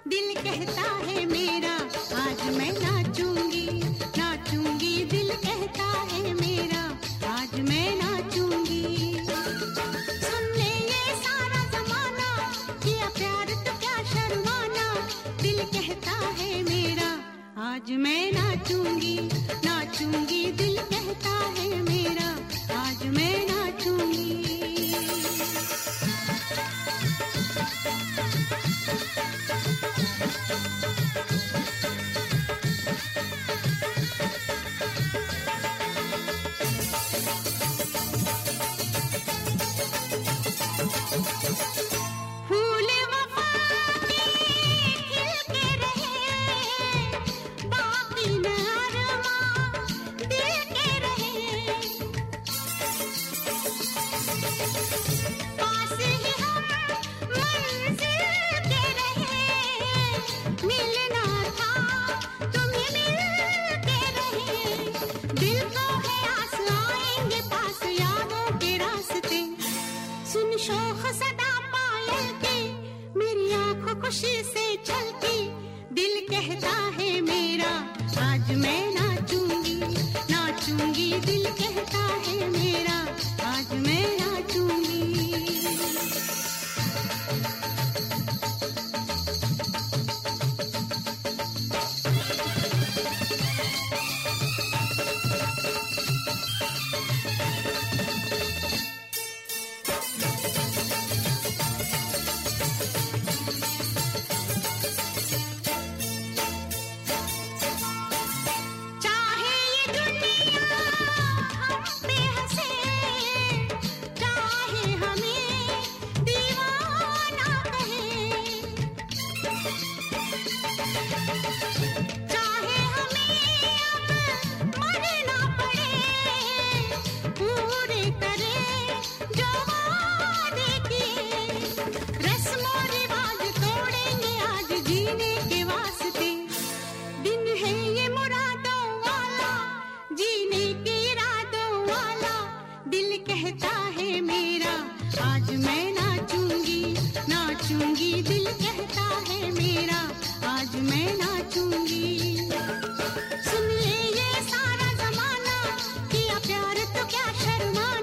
दिल कहता है मेरा आज मैं नाचूंगी, नाचूंगी। दिल कहता है मेरा आज मैं नाचूंगी। सुन ले ये सारा जमाना, किया प्यार तो क्या शर्माना। दिल कहता है मेरा आज मैं नाचूंगी, नाचूंगी। दिल कहता है मेरा आज मैं नाचूंगी। फूल वफा के खिलते रहे, बाकी न अरमां दिल के रहे। पास ही हम मंजिल के रहे, मिलना था तुम्हें मिल के रहे। दिल को है आस आएंगे पास यादों के रास्ते। सुन शोख सदा पायल के, मेरी आंखों खुशी से छलकी। दिल कहता है मेरा आज मैं नाचूंगी, नाचूंगी। दिल कहता है मेरा आज मैं नाचूंगी। चाहे ये दुनिया हम पे हंसे, चाहे हमें दीवाना कहे, चाहे हमें अब मरना पड़े, पूरे करे जो वादे किए। रस्मों रिवाज तोड़ेंगे आज जीने के वास्ते। दिन है ये मुरादों वाला, जीने के इरादों वाला। दिल कहता है मेरा आज मैं नाचूंगी, नाचूंगी। दिल कहता है मेरा आज मैं नाचूंगी। सुन ले ये सारा जमाना, किया प्यार तो क्या शर्मा।